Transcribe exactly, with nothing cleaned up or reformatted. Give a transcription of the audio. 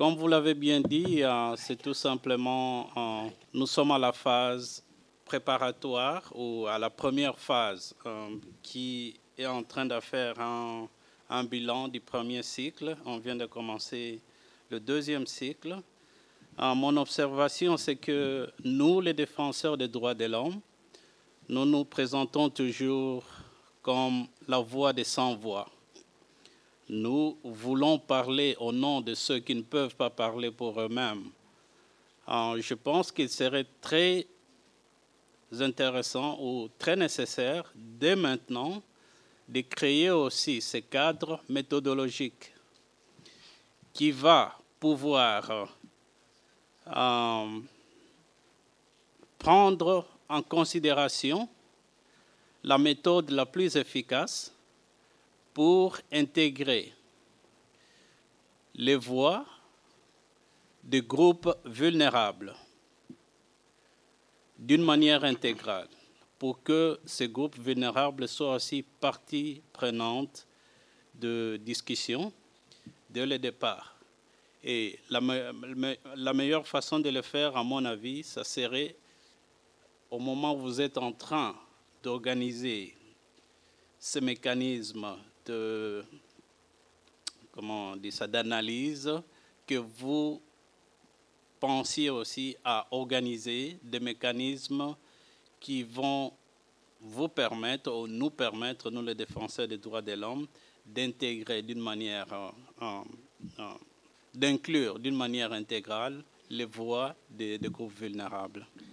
Comme vous l'avez bien dit, euh, c'est tout simplement, euh, nous sommes à la phase préparatoire ou à la première phase euh, qui est en train de faire un, un bilan du premier cycle. On vient de commencer le deuxième cycle. Euh, mon observation, c'est que nous, les défenseurs des droits de l'homme, nous nous présentons toujours comme la voix des sans-voix. Nous voulons parler au nom de ceux qui ne peuvent pas parler pour eux-mêmes. Alors, je pense qu'il serait très intéressant ou très nécessaire dès maintenant de créer aussi ce cadre méthodologique qui va pouvoir euh, prendre en considération la méthode la plus efficace pour intégrer les voix des groupes vulnérables d'une manière intégrale, pour que ces groupes vulnérables soient aussi partie prenante de discussion dès le départ. Et la, me la meilleure façon de le faire, à mon avis, ça serait au moment où vous êtes en train d'organiser ce mécanisme de, comment on dit ça, d'analyse, que vous pensiez aussi à organiser des mécanismes qui vont vous permettre, ou nous permettre, nous les défenseurs des droits de l'homme, d'intégrer d'une manière, euh, euh, d'inclure d'une manière intégrale les voix des, des groupes vulnérables.